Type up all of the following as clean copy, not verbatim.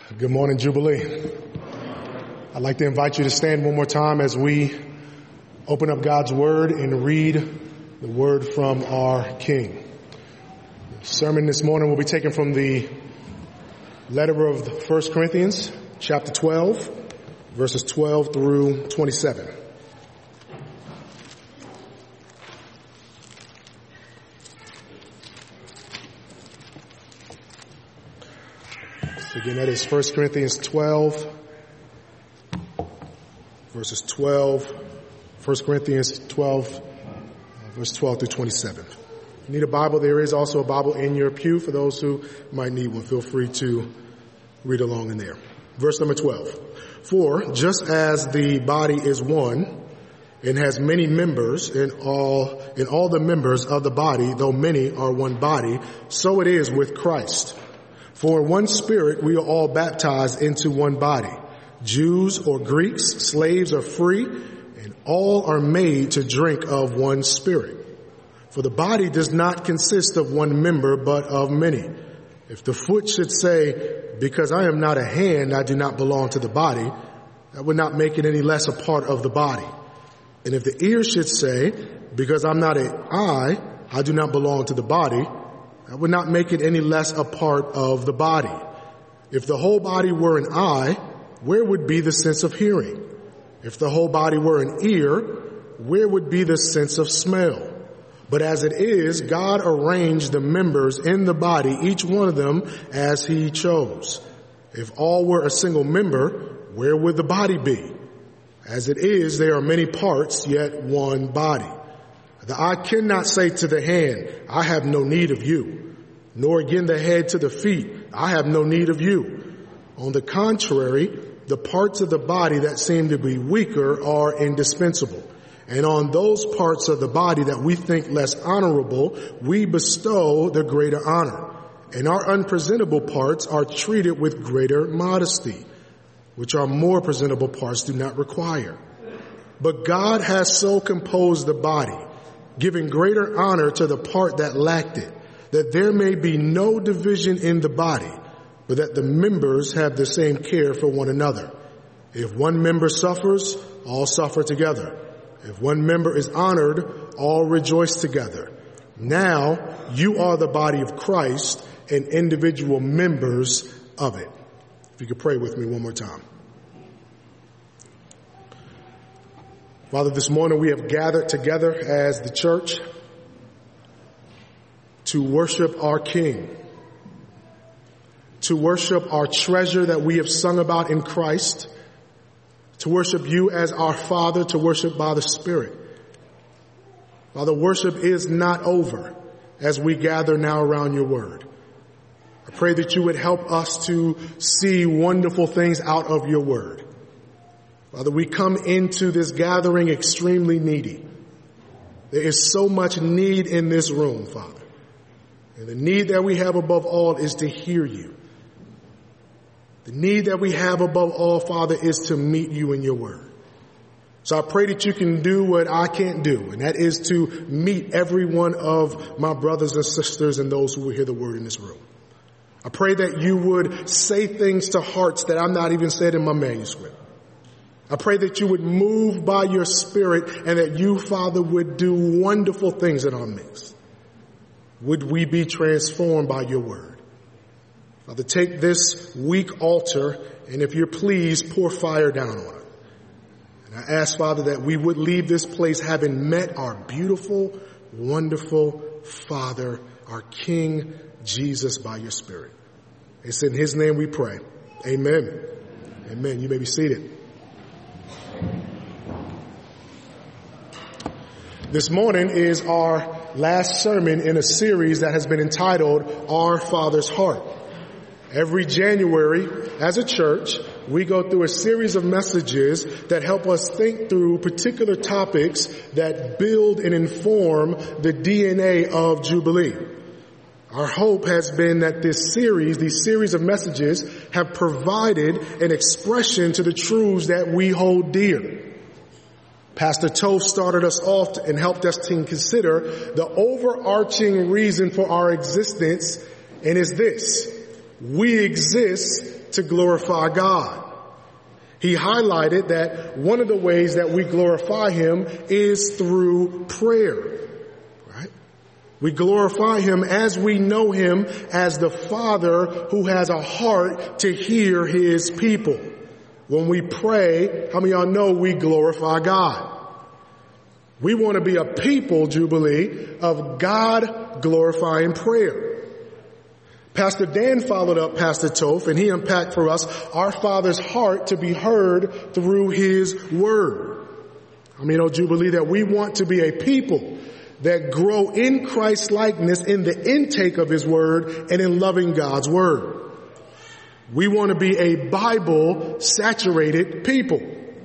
Good morning, Jubilee. I'd like to invite you to stand one more time as we open up God's Word and read the Word from our King. The sermon this morning will be taken from the letter of 1 Corinthians, chapter 12, verses 12 through 27. Again, that is 1 Corinthians 12, verses 12, 1 Corinthians 12, verse 12 through 27. If you need a Bible, there is also a Bible in your pew. For those who might need one, feel free to read along in there. Verse number 12. For just as the body is one and has many members, and all the members of the body, though many, are one body, so it is with Christ. For in one Spirit we are all baptized into one body, Jews or Greeks, slaves or free, and all are made to drink of one Spirit. For the body does not consist of one member, but of many. If the foot should say, because I am not a hand, I do not belong to the body, that would not make it any less a part of the body. And if the ear should say, because I'm not an eye, I do not belong to the body, that would not make it any less a part of the body. If the whole body were an eye, where would be the sense of hearing? If the whole body were an ear, where would be the sense of smell? But as it is, God arranged the members in the body, each one of them as he chose. If all were a single member, where would the body be? As it is, there are many parts, yet one body. The eye cannot say to the hand, I have no need of you, nor again the head to the feet, I have no need of you. On the contrary, the parts of the body that seem to be weaker are indispensable. And on those parts of the body that we think less honorable, we bestow the greater honor. And our unpresentable parts are treated with greater modesty, which our more presentable parts do not require. But God has so composed the body, giving greater honor to the part that lacked it, that there may be no division in the body, but that the members have the same care for one another. If one member suffers, all suffer together. If one member is honored, all rejoice together. Now you are the body of Christ and individual members of it. If you could pray with me one more time. Father, this morning we have gathered together as the church to worship our King, to worship our treasure that we have sung about in Christ, to worship you as our Father, to worship by the Spirit. Father, worship is not over as we gather now around your word. I pray that you would help us to see wonderful things out of your word. Father, we come into this gathering extremely needy. There is so much need in this room, Father. And the need that we have above all is to hear you. The need that we have above all, Father, is to meet you in your word. So I pray that you can do what I can't do, and that is to meet every one of my brothers and sisters and those who will hear the word in this room. I pray that you would say things to hearts that I'm not even said in my manuscript. I pray that you would move by your Spirit and that you, Father, would do wonderful things in our midst. Would we be transformed by your word? Father, take this weak altar and if you're pleased, pour fire down on it. And I ask, Father, that we would leave this place having met our beautiful, wonderful Father, our King, Jesus, by your Spirit. It's in his name we pray. Amen. Amen. You may be seated. This morning is our last sermon in a series that has been entitled Our Father's Heart. Every January, as a church, we go through a series of messages that help us think through particular topics that build and inform the DNA of Jubilee. Our hope has been that these series of messages have provided an expression to the truths that we hold dear. Pastor Toe started us off and helped us to consider the overarching reason for our existence, and is this: we exist to glorify God. He highlighted that one of the ways that we glorify him is through prayer. Right? We glorify him as we know him as the Father who has a heart to hear his people. When we pray, how many of y'all know we glorify God? We want to be a people, Jubilee, of God glorifying prayer. Pastor Dan followed up Pastor Toph, and he unpacked for us our Father's heart to be heard through his word. I mean, Jubilee, that we want to be a people that grow in Christ's likeness in the intake of his word and in loving God's word. We want to be a Bible-saturated people.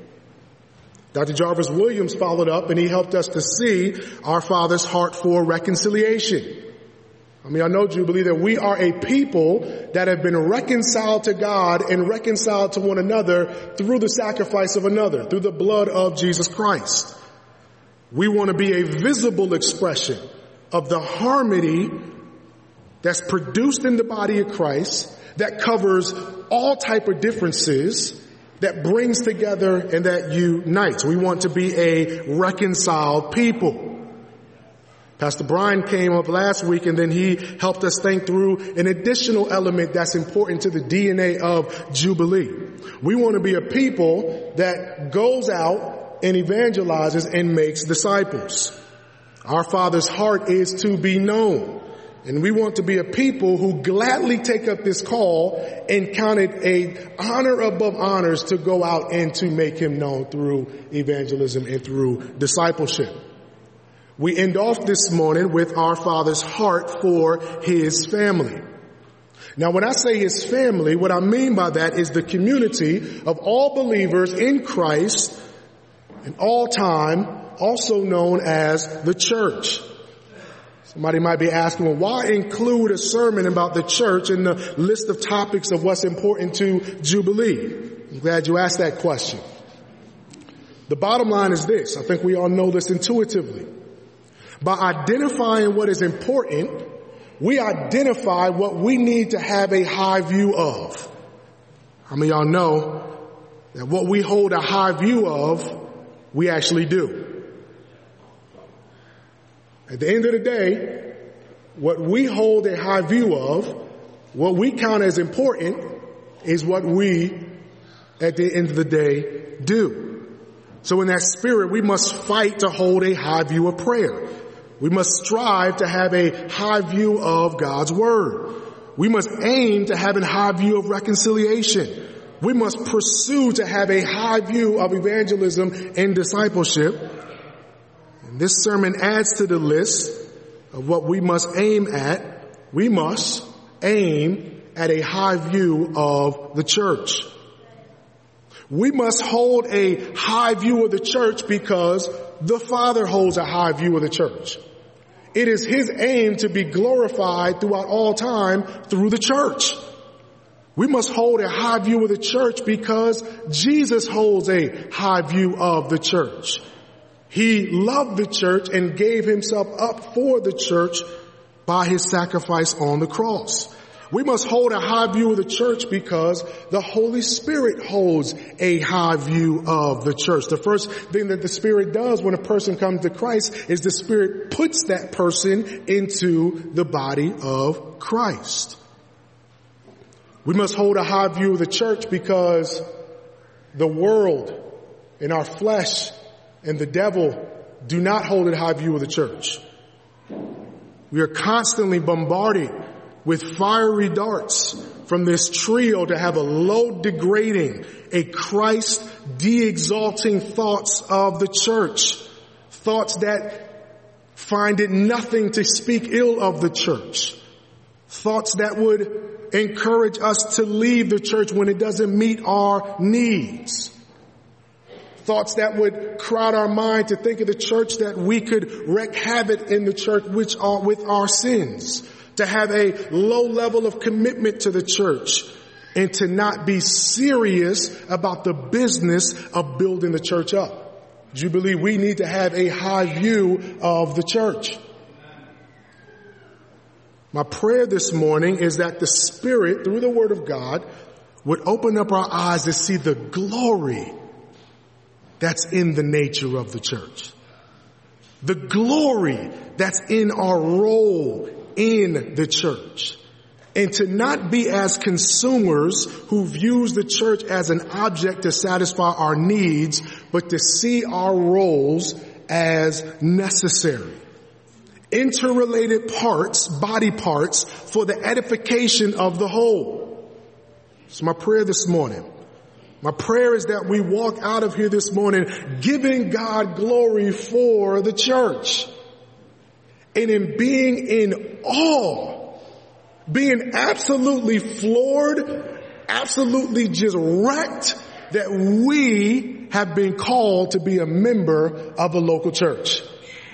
Dr. Jarvis Williams followed up, and he helped us to see our Father's heart for reconciliation. I mean, I know, Jubilee, that we are a people that have been reconciled to God and reconciled to one another through the sacrifice of another, through the blood of Jesus Christ. We want to be a visible expression of the harmony that's produced in the body of Christ, that covers all type of differences, that brings together and that unites. We want to be a reconciled people. Pastor Brian came up last week, and then he helped us think through an additional element that's important to the DNA of Jubilee. We want to be a people that goes out and evangelizes and makes disciples. Our Father's heart is to be known. And we want to be a people who gladly take up this call and count it a honor above honors to go out and to make him known through evangelism and through discipleship. We end off this morning with our Father's heart for his family. Now, when I say his family, what I mean by that is the community of all believers in Christ in all time, also known as the church. Somebody might be asking, well, why include a sermon about the church in the list of topics of what's important to Jubilee? I'm glad you asked that question. The bottom line is this. I think we all know this intuitively. By identifying what is important, we identify what we need to have a high view of. How many of y'all know that what we hold a high view of, we actually do? At the end of the day, what we hold a high view of, what we count as important, is what we, at the end of the day, do. So in that spirit, we must fight to hold a high view of prayer. We must strive to have a high view of God's word. We must aim to have a high view of reconciliation. We must pursue to have a high view of evangelism and discipleship. And this sermon adds to the list of what we must aim at. We must aim at a high view of the church. We must hold a high view of the church because the Father holds a high view of the church. It is his aim to be glorified throughout all time through the church. We must hold a high view of the church because Jesus holds a high view of the church. He loved the church and gave himself up for the church by his sacrifice on the cross. We must hold a high view of the church because the Holy Spirit holds a high view of the church. The first thing that the Spirit does when a person comes to Christ is the Spirit puts that person into the body of Christ. We must hold a high view of the church because the world and our flesh and the devil do not hold a high view of the church. We are constantly bombarded with fiery darts from this trio to have a low degrading, a Christ de-exalting thoughts of the church. Thoughts that find it nothing to speak ill of the church. Thoughts that would encourage us to leave the church when it doesn't meet our needs. Thoughts that would crowd our mind to think of the church that we could wreak havoc in the church with our sins. To have a low level of commitment to the church and to not be serious about the business of building the church up. Jubilee, we need to have a high view of the church. My prayer this morning is that the Spirit, through the Word of God, would open up our eyes to see the glory that's in the nature of the church. The glory that's in our role in the church. And to not be as consumers who views the church as an object to satisfy our needs, but to see our roles as necessary. Interrelated parts, body parts, for the edification of the whole. It's my prayer this morning. My prayer is that we walk out of here this morning giving God glory for the church. And in being in awe, being absolutely floored, absolutely just wrecked that we have been called to be a member of a local church.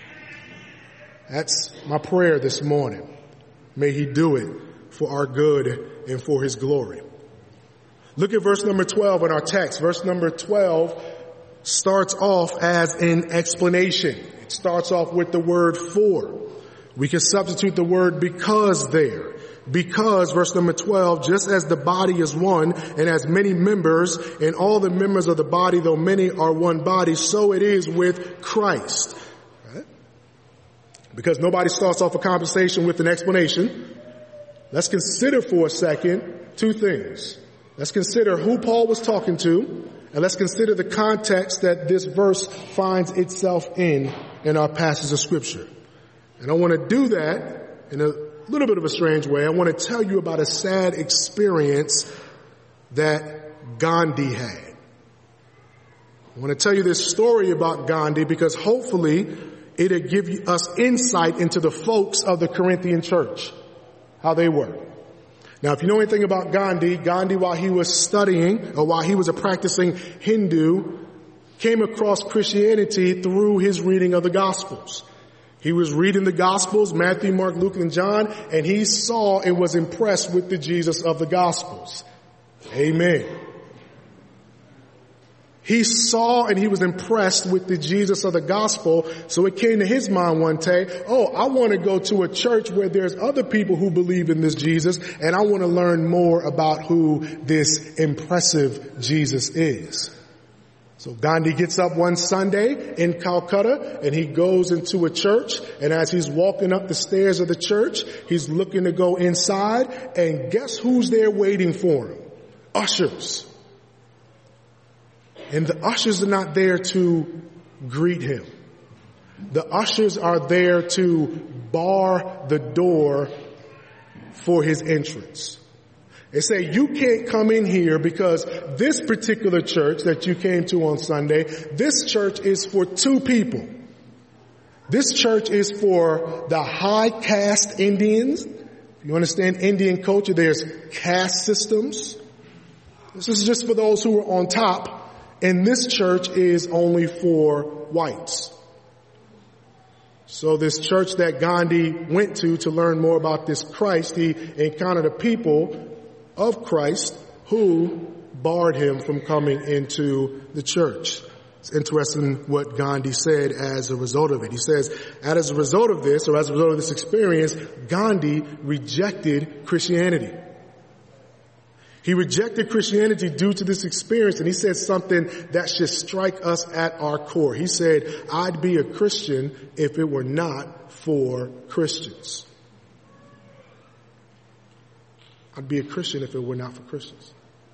That's my prayer this morning. May he do it for our good and for his glory. Look at verse number 12 in our text. Verse number 12 starts off as an explanation. It starts off with the word for. We can substitute the word because there. Because, verse number 12, just as the body is one and has many members, and all the members of the body, though many, are one body, so it is with Christ. Right? Because nobody starts off a conversation with an explanation, let's consider for a second two things. Let's consider who Paul was talking to, and let's consider the context that this verse finds itself in our passage of Scripture. And I want to do that in a little bit of a strange way. I want to tell you about a sad experience that Gandhi had. I want to tell you this story about Gandhi because hopefully it'll give us insight into the folks of the Corinthian church, how they were. Now, if you know anything about Gandhi, while he was studying or while he was a practicing Hindu, came across Christianity through his reading of the Gospels. He was reading the Gospels, Matthew, Mark, Luke, and John, and he saw and was impressed with the Jesus of the Gospels. Amen. He saw and he was impressed with the Jesus of the Gospel, so it came to his mind one day, I want to go to a church where there's other people who believe in this Jesus, and I want to learn more about who this impressive Jesus is. So Gandhi gets up one Sunday in Calcutta and he goes into a church, and as he's walking up the stairs of the church, he's looking to go inside, and guess who's there waiting for him? Ushers. And the ushers are not there to greet him. The ushers are there to bar the door for his entrance. They say, you can't come in here because this particular church that you came to on Sunday, this church is for two people. This church is for the high caste Indians. If you understand Indian culture, there's caste systems. This is just for those who are on top. And this church is only for whites. So this church that Gandhi went to learn more about this Christ, he encountered a people of Christ who barred him from coming into the church. It's interesting what Gandhi said as a result of it. He says, as a result of this, or as a result of this experience, Gandhi rejected Christianity. He rejected Christianity due to this experience, and he said something that should strike us at our core. He said, I'd be a Christian if it were not for Christians. I'd be a Christian if it were not for Christians.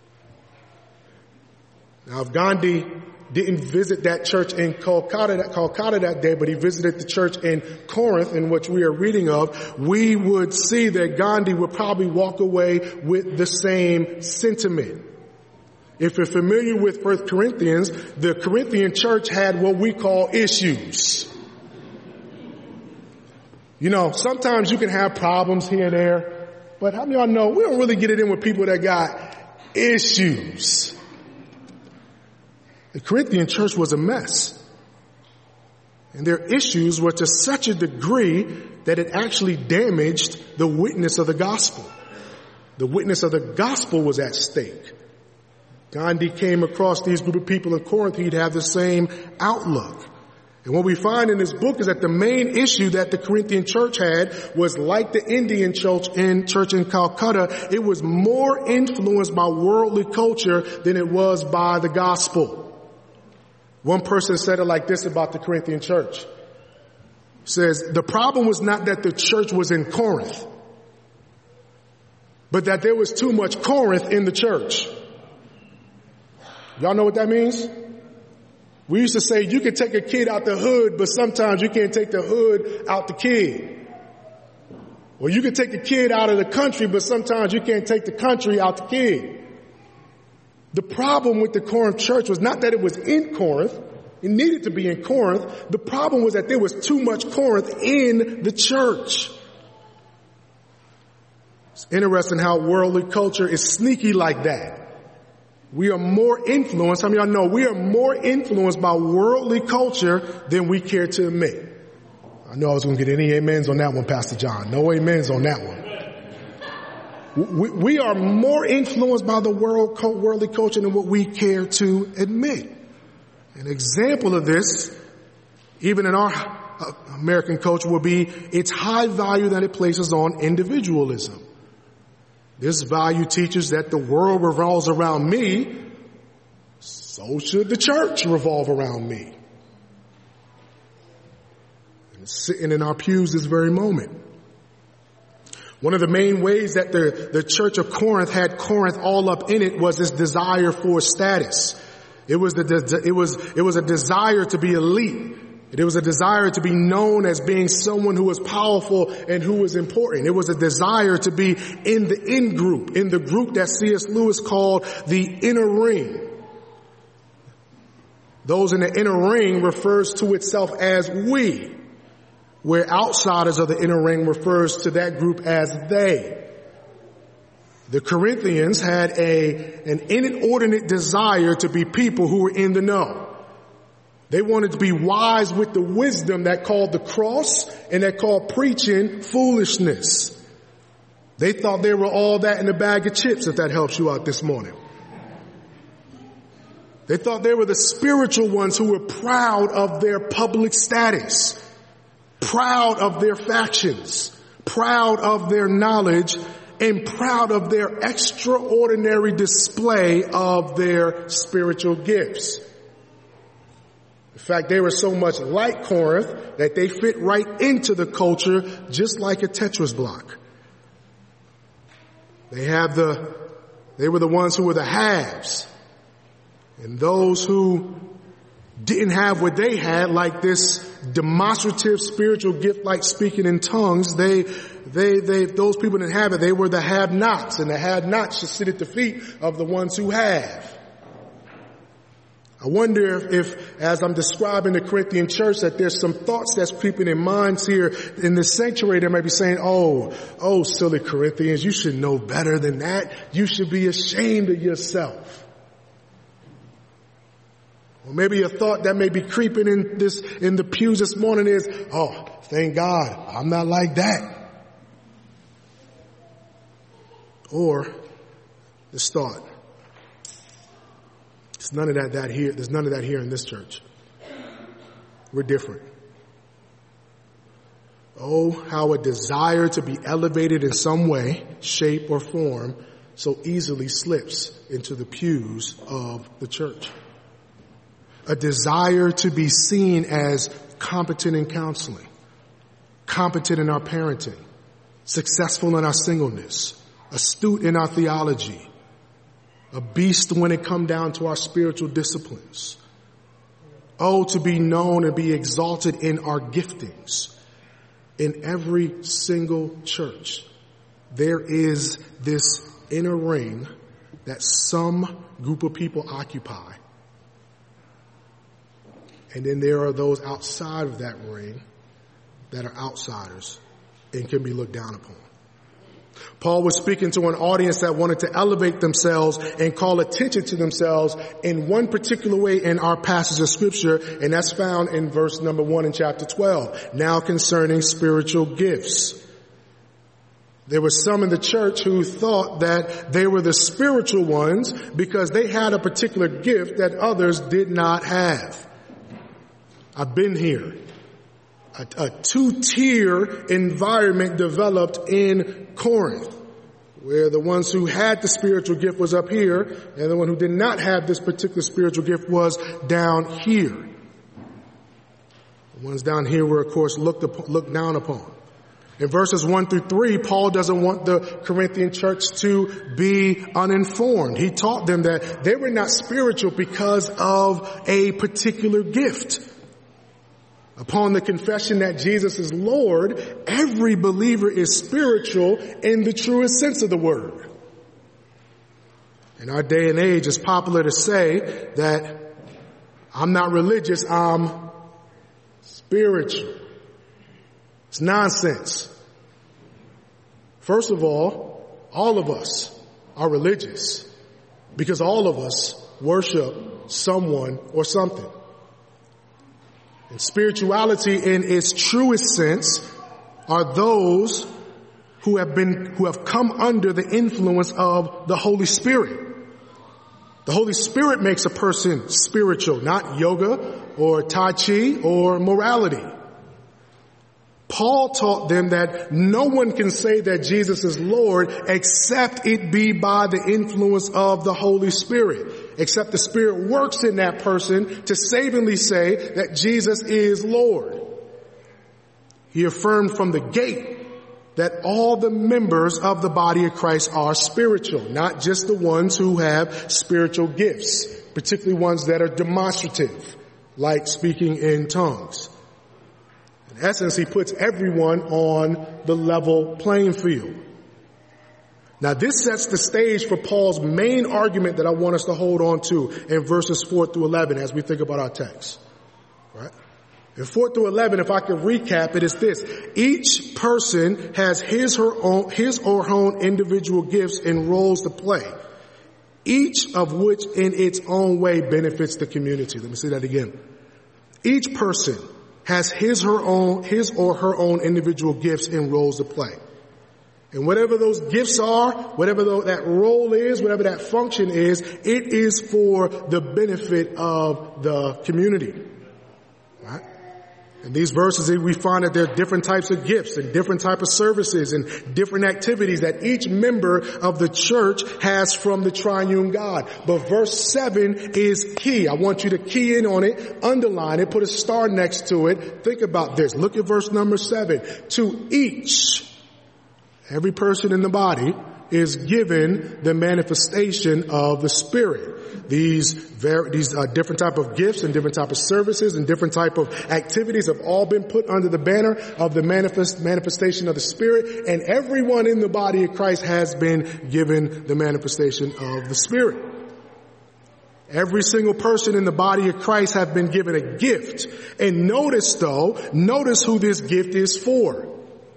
Now, if Gandhi didn't visit that church in Calcutta that day, but he visited the church in Corinth, in which we are reading of, we would see that Gandhi would probably walk away with the same sentiment. If you're familiar with 1 Corinthians, the Corinthian church had what we call issues. You know, sometimes you can have problems here and there, but how many of y'all know we don't really get it in with people that got issues? The Corinthian church was a mess. And their issues were to such a degree that it actually damaged the witness of the gospel. The witness of the gospel was at stake. Gandhi came across these group of people in Corinth, he'd have the same outlook. And what we find in this book is that the main issue that the Corinthian church had was like the Indian church in Calcutta. It was more influenced by worldly culture than it was by the gospel. One person said it like this about the Corinthian church. Says, the problem was not that the church was in Corinth, but that there was too much Corinth in the church. Y'all know what that means? We used to say you can take a kid out the hood, but sometimes you can't take the hood out the kid. Or you can take the kid out of the country, but sometimes you can't take the country out the kid. The problem with the Corinth church was not that it was in Corinth. It needed to be in Corinth. The problem was that there was too much Corinth in the church. It's interesting how worldly culture is sneaky like that. We are more influenced, how many of y'all know we are more influenced by worldly culture than we care to admit? I know I was going to get any amens on that one, Pastor John. No amens on that one. We are more influenced by the worldly culture than what we care to admit. An example of this, even in our American culture, will be its high value that it places on individualism. This value teaches that the world revolves around me, so should the church revolve around me. And it's sitting in our pews this very moment. One of the main ways that the church of Corinth had Corinth all up in it was this desire for status. It was a desire to be elite. It was a desire to be known as being someone who was powerful and who was important. It was a desire to be in the in group, in the group that C.S. Lewis called the inner ring. Those in the inner ring refers to itself as we, where outsiders of the inner ring refers to that group as they. The Corinthians had an inordinate desire to be people who were in the know. They wanted to be wise with the wisdom that called the cross and that called preaching foolishness. They thought they were all that in a bag of chips, if that helps you out this morning. They thought they were the spiritual ones who were proud of their public status, proud of their factions, proud of their knowledge, and proud of their extraordinary display of their spiritual gifts. In fact, they were so much like Corinth that they fit right into the culture just like a Tetris block. They were the ones who were the haves. And those who didn't have what they had, like this demonstrative spiritual gift like speaking in tongues, those people didn't have it. They were the have-nots, and the have-nots should sit at the feet of the ones who have. I wonder if, as I'm describing the Corinthian church, that there's some thoughts that's creeping in minds here in this sanctuary that might be saying, oh, silly Corinthians, you should know better than that. You should be ashamed of yourself. Or maybe a thought that may be creeping in the pews this morning is, oh, thank God, I'm not like that. Or this thought, there's none of that here. There's none of that here in this church. We're different. Oh, how a desire to be elevated in some way, shape, or form so easily slips into the pews of the church. A desire to be seen as competent in counseling, competent in our parenting, successful in our singleness, astute in our theology, a beast when it come down to our spiritual disciplines. Oh, to be known and be exalted in our giftings. In every single church, there is this inner ring that some group of people occupy. And then there are those outside of that ring that are outsiders and can be looked down upon. Paul was speaking to an audience that wanted to elevate themselves and call attention to themselves in one particular way in our passage of scripture, and that's found in verse number 1 in chapter 12. Now concerning spiritual gifts. There were some in the church who thought that they were the spiritual ones because they had a particular gift that others did not have. I've been here. A two-tier environment developed in Corinth, where the ones who had the spiritual gift was up here, and the one who did not have this particular spiritual gift was down here. The ones down here were, of course, looked down upon. In verses 1 through 3, Paul doesn't want the Corinthian church to be uninformed. He taught them that they were not spiritual because of a particular gift. Upon the confession that Jesus is Lord, every believer is spiritual in the truest sense of the word. In our day and age, it's popular to say that I'm not religious, I'm spiritual. It's nonsense. First of all of us are religious because all of us worship someone or something. And spirituality in its truest sense are those who have come under the influence of the Holy Spirit. The Holy Spirit makes a person spiritual, not yoga or Tai Chi or morality. Paul taught them that no one can say that Jesus is Lord except it be by the influence of the Holy Spirit, except the Spirit works in that person to savingly say that Jesus is Lord. He affirmed from the gate that all the members of the body of Christ are spiritual, not just the ones who have spiritual gifts, particularly ones that are demonstrative, like speaking in tongues. In essence, he puts everyone on the level playing field. Now, this sets the stage for Paul's main argument that I want us to hold on to in verses 4 through 11 as we think about our text. Right? In 4 through 11, if I could recap, it is this. Each person has his or her own individual gifts and roles to play, each of which in its own way benefits the community. Let me say that again. Each person has his or her own individual gifts and roles to play. And whatever those gifts are, whatever that role is, whatever that function is, it is for the benefit of the community. Right? In these verses, we find that there are different types of gifts and different types of services and different activities that each member of the church has from the triune God. But verse 7 is key. I want you to key in on it, underline it, put a star next to it. Think about this. Look at verse number 7. To each, every person in the body is given the manifestation of the Spirit. These different type of gifts and different type of services and different type of activities have all been put under the banner of the manifestation of the Spirit, and everyone in the body of Christ has been given the manifestation of the Spirit. Every single person in the body of Christ have been given a gift. And notice who this gift is for.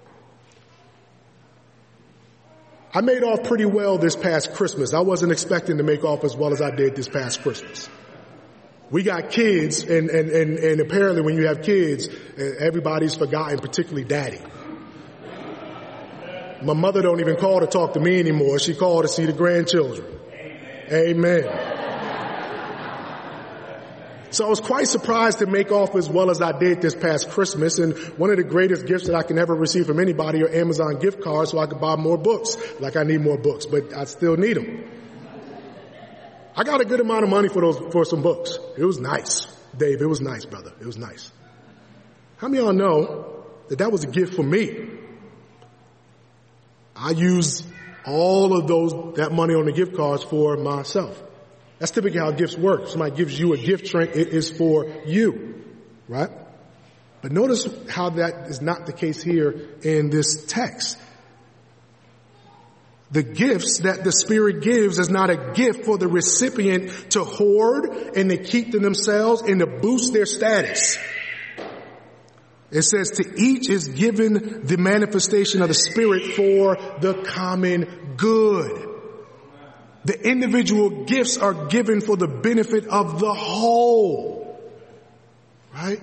I made off pretty well this past Christmas. I wasn't expecting to make off as well as I did this past Christmas. We got kids, and apparently when you have kids, everybody's forgotten, particularly daddy. My mother don't even call to talk to me anymore. She called to see the grandchildren. Amen. So I was quite surprised to make off as well as I did this past Christmas. And one of the greatest gifts that I can ever receive from anybody are Amazon gift cards so I could buy more books. Like I need more books, but I still need them. I got a good amount of money for some books. It was nice. Dave, it was nice, brother. It was nice. How many of y'all know that was a gift for me? I use all of that money on the gift cards for myself. That's typically how gifts work. If somebody gives you a gift trinket, it is for you, right? But notice how that is not the case here in this text. The gifts that the Spirit gives is not a gift for the recipient to hoard and to keep to themselves and to boost their status. It says to each is given the manifestation of the Spirit for the common good. The individual gifts are given for the benefit of the whole. Right?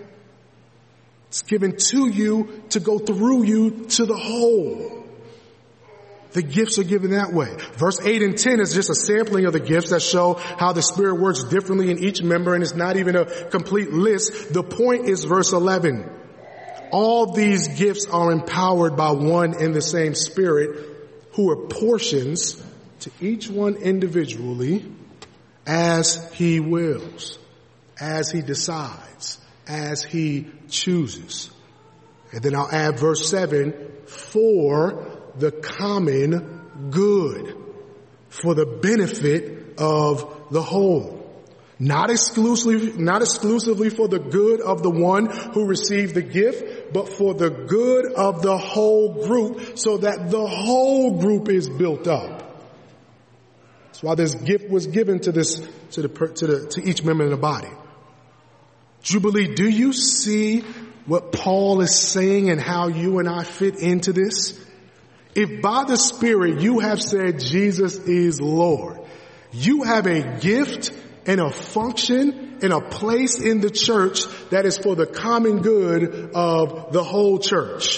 It's given to you to go through you to the whole. The gifts are given that way. Verse 8 and 10 is just a sampling of the gifts that show how the Spirit works differently in each member, and it's not even a complete list. The point is verse 11. All these gifts are empowered by one and the same Spirit, who apportions to each one individually as he wills, as he decides, as he chooses. And then I'll add verse 7, for the common good, for the benefit of the whole. Not exclusively for the good of the one who received the gift, but for the good of the whole group, so that the whole group is built up. That's why this gift was given to each member in the body. Jubilee, do you see what Paul is saying and how you and I fit into this? If by the Spirit you have said Jesus is Lord, you have a gift and a function and a place in the church that is for the common good of the whole church.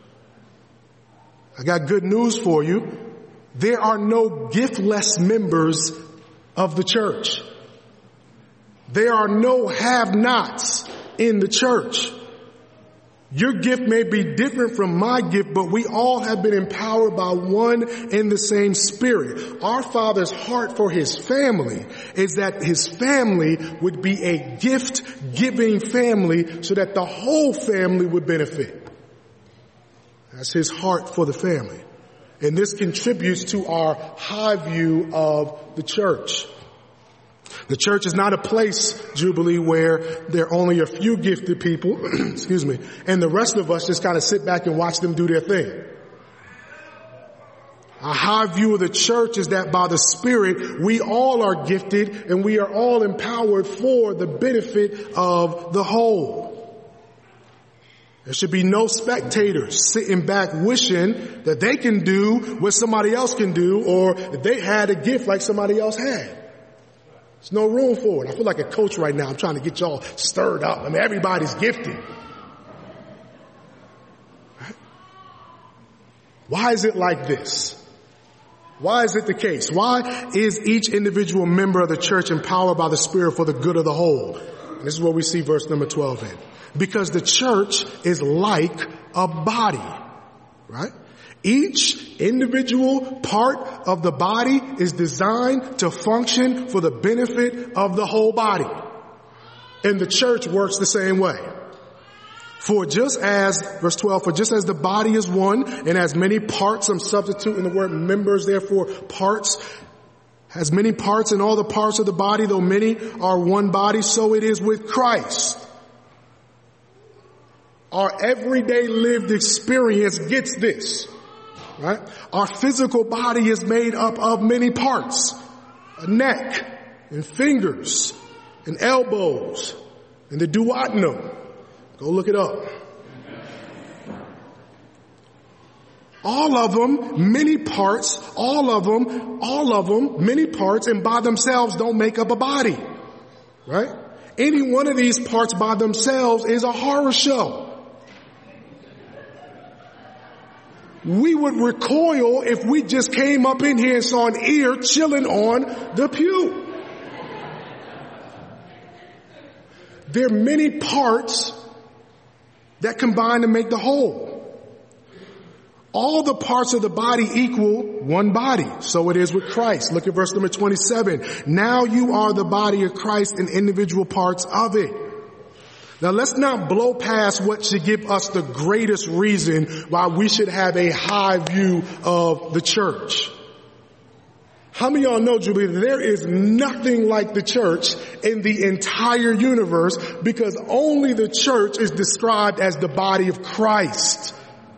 I got good news for you. There are no giftless members of the church. There are no have-nots in the church. Your gift may be different from my gift, but we all have been empowered by one and the same Spirit. Our Father's heart for His family is that His family would be a gift-giving family so that the whole family would benefit. That's His heart for the family. And this contributes to our high view of the church. The church is not a place, Jubilee, where there are only a few gifted people, excuse me, and the rest of us just kind of sit back and watch them do their thing. A high view of the church is that by the Spirit, we all are gifted and we are all empowered for the benefit of the whole. There should be no spectators sitting back wishing that they can do what somebody else can do, or that they had a gift like somebody else had. There's no room for it. I feel like a coach right now. I'm trying to get y'all stirred up. I mean, everybody's gifted. Right? Why is it like this? Why is it the case? Why is each individual member of the church empowered by the Spirit for the good of the whole? And this is what we see verse number 12 in. Because the church is like a body, right? Each individual part of the body is designed to function for the benefit of the whole body. And the church works the same way. For just as, verse 12, for just as the body is one and has many parts, I'm substituting the word members, therefore parts, has many parts, and all the parts of the body, though many, are one body, so it is with Christ. Our everyday lived experience gets this. Right? Our physical body is made up of many parts. A neck and fingers and elbows and the duodenum. Go look it up. All of them, many parts, all of them, many parts, and by themselves don't make up a body. Right? Any one of these parts by themselves is a horror show. We would recoil if we just came up in here and saw an ear chilling on the pew. There are many parts that combine to make the whole. All the parts of the body equal one body. So it is with Christ. Look at verse number 27. Now you are the body of Christ and individual parts of it. Now let's not blow past what should give us the greatest reason why we should have a high view of the church. How many of y'all know, Jubilee, there is nothing like the church in the entire universe, because only the church is described as the body of Christ.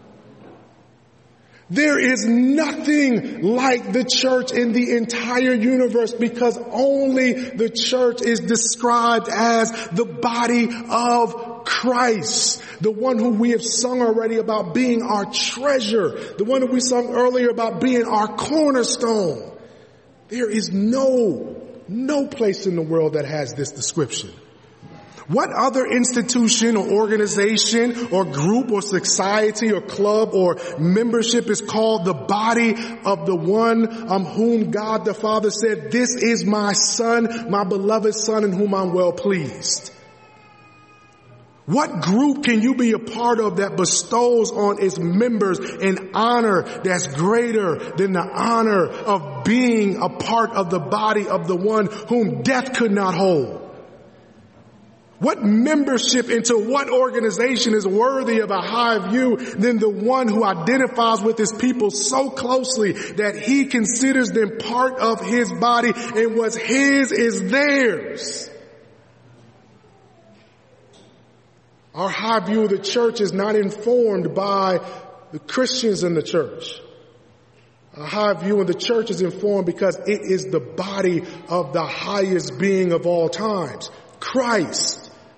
There is nothing like the church in the entire universe, because only the church is described as the body of Christ. The one who we have sung already about being our treasure. The one that we sung earlier about being our cornerstone. There is no place in the world that has this description. What other institution or organization or group or society or club or membership is called the body of the one whom God the Father said, "This is my Son, my beloved Son, in whom I'm well pleased"? What group can you be a part of that bestows on its members an honor that's greater than the honor of being a part of the body of the one whom death could not hold? What membership into what organization is worthy of a high view than the one who identifies with his people so closely that he considers them part of his body, and what's his is theirs? Our high view of the church is not informed by the Christians in the church. Our high view of the church is informed because it is the body of the highest being of all times, Christ.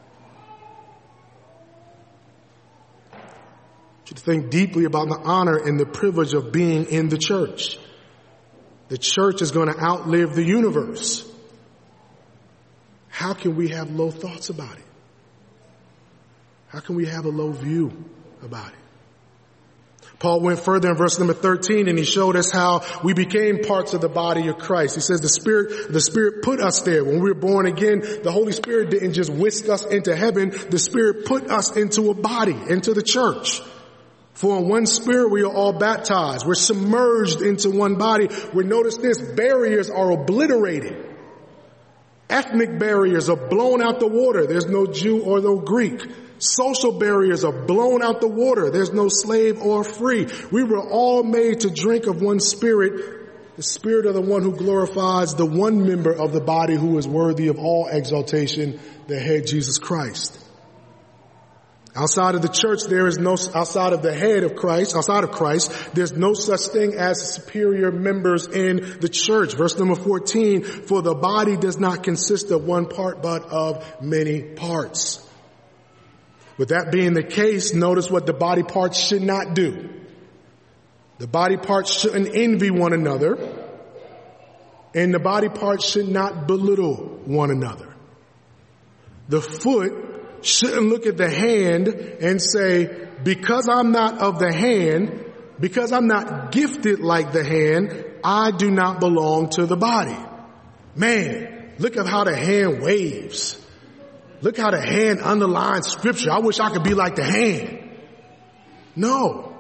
I want you to think deeply about the honor and the privilege of being in the church. The church is going to outlive the universe. How can we have low thoughts about it? How can we have a low view about it? Paul went further in verse number 13, and he showed us how we became parts of the body of Christ. He says the Spirit put us there. When we were born again, the Holy Spirit didn't just whisk us into heaven. The Spirit put us into a body, into the church. For in one Spirit we are all baptized. We're submerged into one body. We notice this, barriers are obliterated. Ethnic barriers are blown out the water. There's no Jew or no Greek. Social barriers are blown out the water. There's no slave or free. We were all made to drink of one Spirit, the Spirit of the one who glorifies the one member of the body who is worthy of all exaltation, the head Jesus Christ. Outside of the church, outside of the head of Christ, outside of Christ, there's no such thing as superior members in the church. Verse number 14, for the body does not consist of one part, but of many parts. With that being the case, notice what the body parts should not do. The body parts shouldn't envy one another, and the body parts should not belittle one another. The foot shouldn't look at the hand and say, because I'm not of the hand, because I'm not gifted like the hand, I do not belong to the body. Man, look at how the hand waves. Look how the hand underlines scripture. I wish I could be like the hand. No.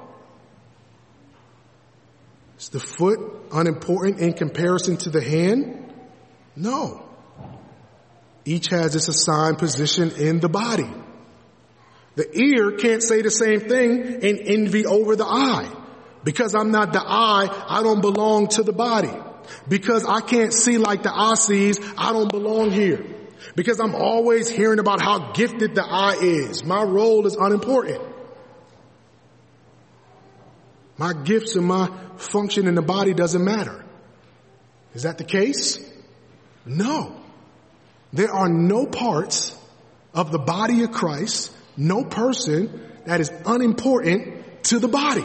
Is the foot unimportant in comparison to the hand? No. Each has its assigned position in the body. The ear can't say the same thing and envy over the eye. Because I'm not the eye, I don't belong to the body. Because I can't see like the eye sees, I don't belong here. Because I'm always hearing about how gifted the eye is. My role is unimportant. My gifts and my function in the body doesn't matter. Is that the case? No. There are no parts of the body of Christ, no person that is unimportant to the body.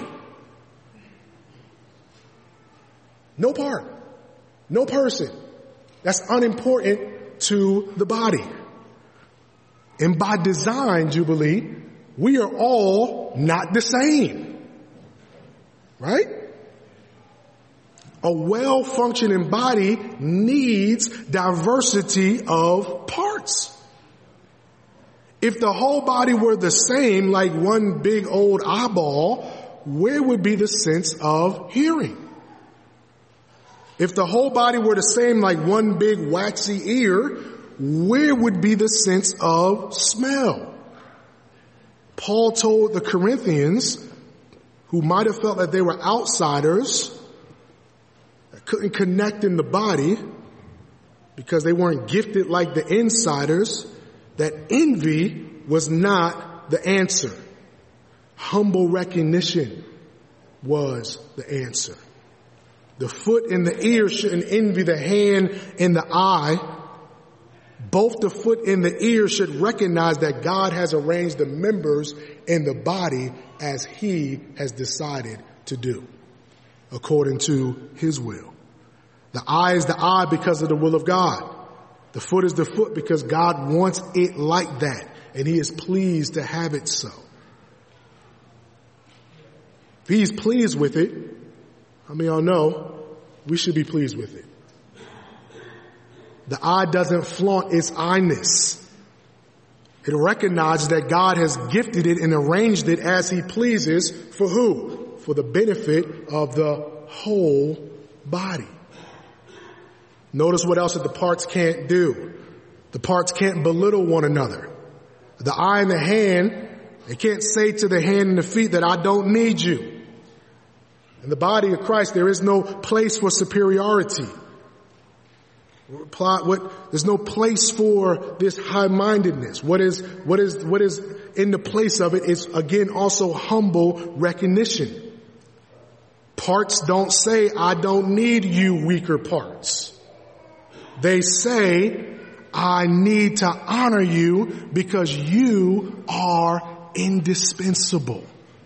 No part, no person that's unimportant to the body. And by design, Jubilee, we are all not the same. Right? A well-functioning body needs diversity of parts. If the whole body were the same, like one big old eyeball, where would be the sense of hearing? If the whole body were the same, like one big waxy ear, where would be the sense of smell? Paul told the Corinthians, who might have felt that they were outsiders, that couldn't connect in the body because they weren't gifted like the insiders, that envy was not the answer. Humble recognition was the answer. The foot and the ear shouldn't envy the hand and the eye. Both the foot and the ear should recognize that God has arranged the members in the body as he has decided to do, according to his will. The eye is the eye because of the will of God. The foot is the foot because God wants it like that, and he is pleased to have it so. If he's pleased with it, how many of y'all know we should be pleased with it? The eye doesn't flaunt its eye-ness. It recognizes that God has gifted it and arranged it as he pleases for who? For the benefit of the whole body. Notice what else that the parts can't do. The parts can't belittle one another. The eye and the hand, they can't say to the hand and the feet that I don't need you. In the body of Christ, there is no place for superiority. There's no place for this high-mindedness. What is in the place of it is, again, also humble recognition. Parts don't say, I don't need you, weaker parts. They say, I need to honor you because you are indispensable.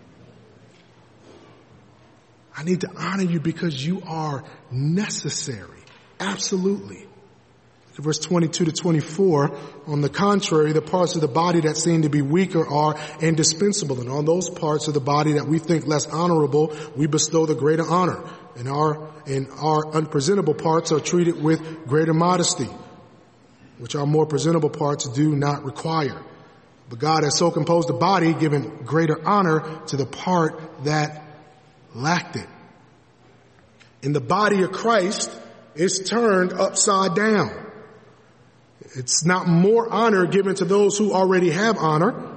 I need to honor you because you are necessary. Absolutely. Verse 22 to 24, on the contrary, the parts of the body that seem to be weaker are indispensable. And on those parts of the body that we think less honorable, we bestow the greater honor. And our unpresentable parts are treated with greater modesty, which our more presentable parts do not require. But God has so composed the body, giving greater honor to the part that lacked it. In the body of Christ, it's turned upside down. It's not more honor given to those who already have honor.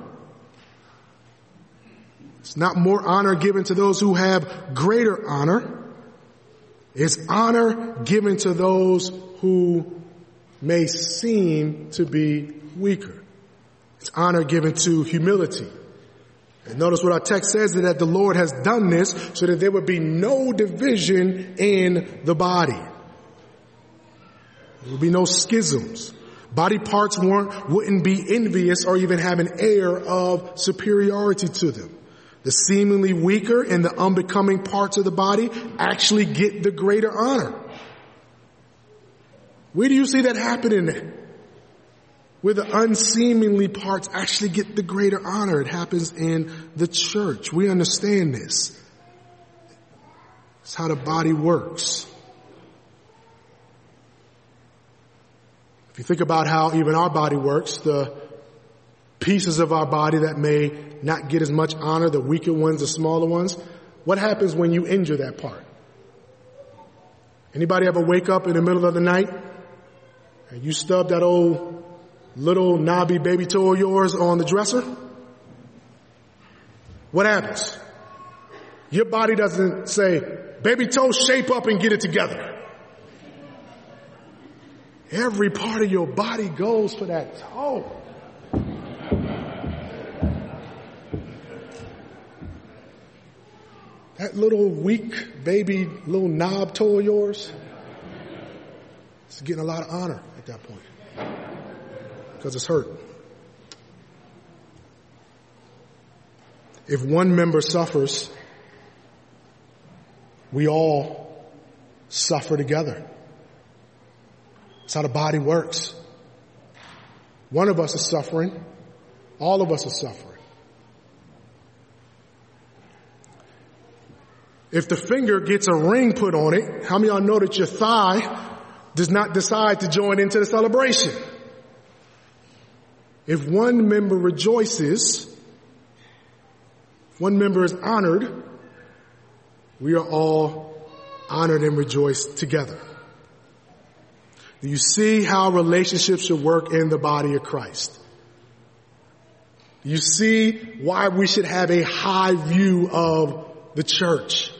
It's not more honor given to those who have greater honor. It's honor given to those who may seem to be weaker. It's honor given to humility. And notice what our text says, that the Lord has done this so that there would be no division in the body. There would be no schisms. Body parts wouldn't be envious or even have an air of superiority to them. The seemingly weaker and the unbecoming parts of the body actually get the greater honor. Where do you see that happening? Where the unseemingly parts actually get the greater honor. It happens in the church. We understand this. It's how the body works. If you think about how even our body works, the pieces of our body that may not get as much honor, the weaker ones, the smaller ones, what happens when you injure that part? Anybody ever wake up in the middle of the night and you stub that old little knobby baby toe of yours on the dresser? What happens? Your body doesn't say, baby toe, shape up and get it together. Every part of your body goes for that toe. That little weak baby little knob toe of yours, it's getting a lot of honor at that point because it's hurt. If one member suffers, we all suffer together. That's how the body works. One of us is suffering. All of us are suffering. If the finger gets a ring put on it, how many of y'all know that your thigh does not decide to join into the celebration? If one member rejoices, if one member is honored, we are all honored and rejoice together. Do you see how relationships should work in the body of Christ? Do you see why we should have a high view of the church?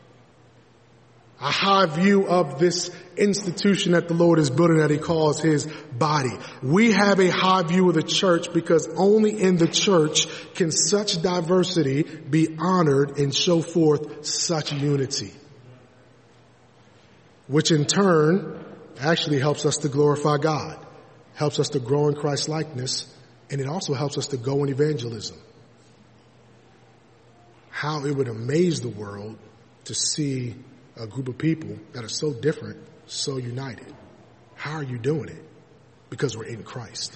A high view of this institution that the Lord is building that he calls his body. We have a high view of the church because only in the church can such diversity be honored and show forth such unity. Which in turn actually helps us to glorify God, helps us to grow in Christ's likeness, and it also helps us to go in evangelism. How it would amaze the world to see a group of people that are so different, so united. How are you doing it? because we're in Christ.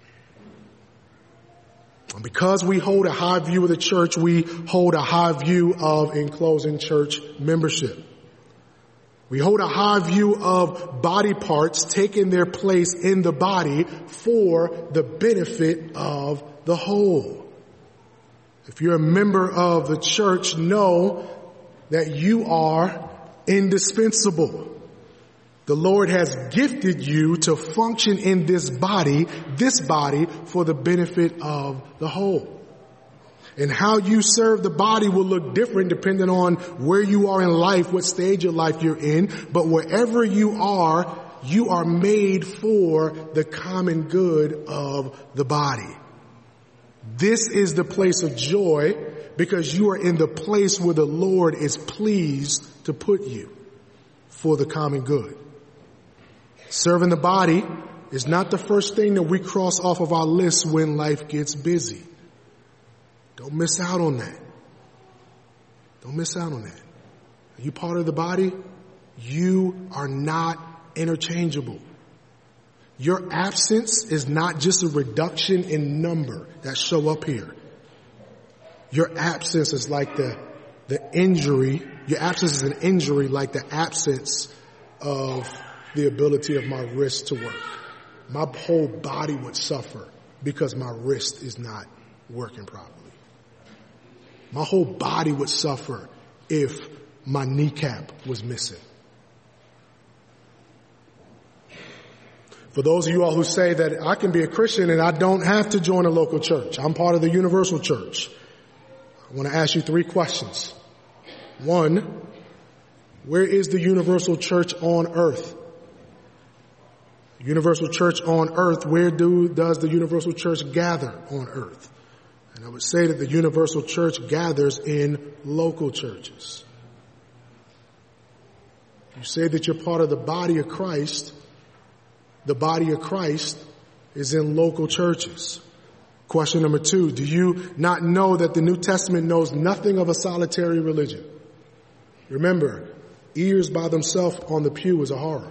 And because we hold a high view of the church, we hold a high view of, in closing, church membership. We hold a high view of body parts taking their place in the body for the benefit of the whole. If you're a member of the church, know that you are indispensable. The Lord has gifted you to function in this body for the benefit of the whole. And how you serve the body will look different depending on where you are in life, what stage of life you're in. But wherever you are made for the common good of the body. This is the place of joy because you are in the place where the Lord is pleased to put you for the common good. Serving the body is not the first thing that we cross off of our list when life gets busy. Don't miss out on that. Don't miss out on that. Are you part of the body? You are not interchangeable. Your absence is not just a reduction in number that show up here. Your absence is like the injury. Your absence is an injury like the absence of the ability of my wrist to work. My whole body would suffer because my wrist is not working properly. My whole body would suffer if my kneecap was missing. For those of you all who say that I can be a Christian and I don't have to join a local church, I'm part of the universal church. I want to ask you 3 questions. 1, where is the universal church on earth? Universal church on earth, where does the universal church gather on earth? And I would say that the universal church gathers in local churches. You say that you're part of the body of Christ. The body of Christ is in local churches. Question number 2, do you not know that the New Testament knows nothing of a solitary religion? Remember, ears by themselves on the pew is a horror.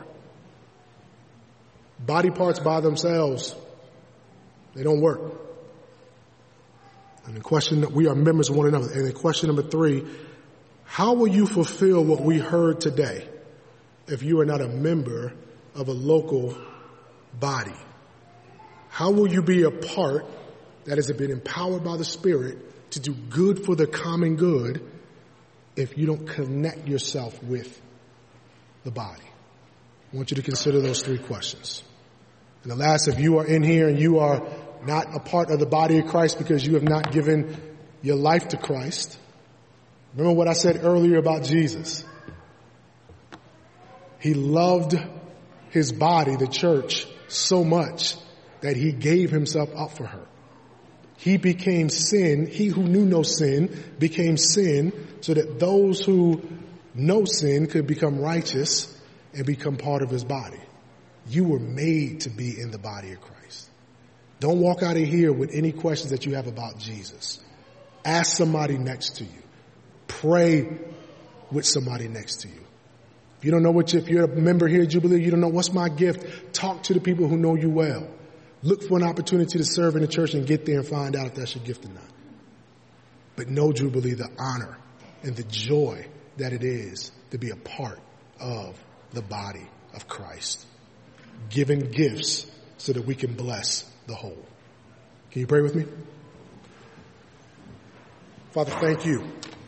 Body parts by themselves, they don't work. And the question that we are members of one another. And then question number 3, how will you fulfill what we heard today if you are not a member of a local body? How will you be a part that has been empowered by the Spirit to do good for the common good if you don't connect yourself with the body? I want you to consider those 3 questions. And the last, if you are in here and you are not a part of the body of Christ because you have not given your life to Christ, remember what I said earlier about Jesus. He loved his body, the church, so much that he gave himself up for her. He became sin. He who knew no sin became sin so that those who know sin could become righteous and become part of his body. You were made to be in the body of Christ. Don't walk out of here with any questions that you have about Jesus. Ask somebody next to you. Pray with somebody next to you. If you don't know if you're a member here at Jubilee, you don't know what's my gift, talk to the people who know you well. Look for an opportunity to serve in the church and get there and find out if that's your gift or not. But know, Jubilee, the honor and the joy that it is to be a part of the body of Christ. Given gifts so that we can bless the whole. Can you pray with me? Father, thank you.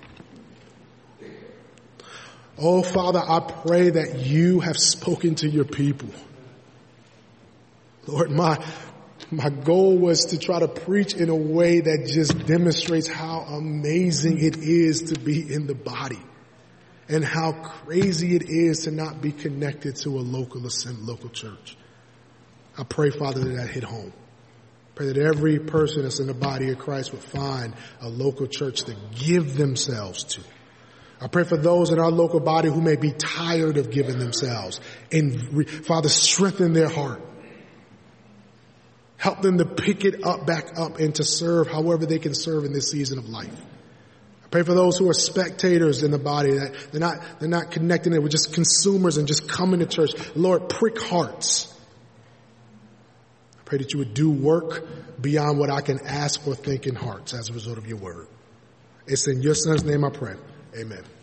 Oh, Father, I pray that you have spoken to your people. Lord, my goal was to try to preach in a way that just demonstrates how amazing it is to be in the body and how crazy it is to not be connected to a local church. I pray, Father, that hit home. Pray that every person that's in the body of Christ would find a local church to give themselves to. I pray for those in our local body who may be tired of giving themselves. And Father, strengthen their heart. Help them to pick it up, back up, and to serve however they can serve in this season of life. I pray for those who are spectators in the body, that they're not connecting it with just consumers and just coming to church. Lord, prick hearts. Pray that you would do work beyond what I can ask or think in hearts as a result of your word. It's in your son's name I pray. Amen.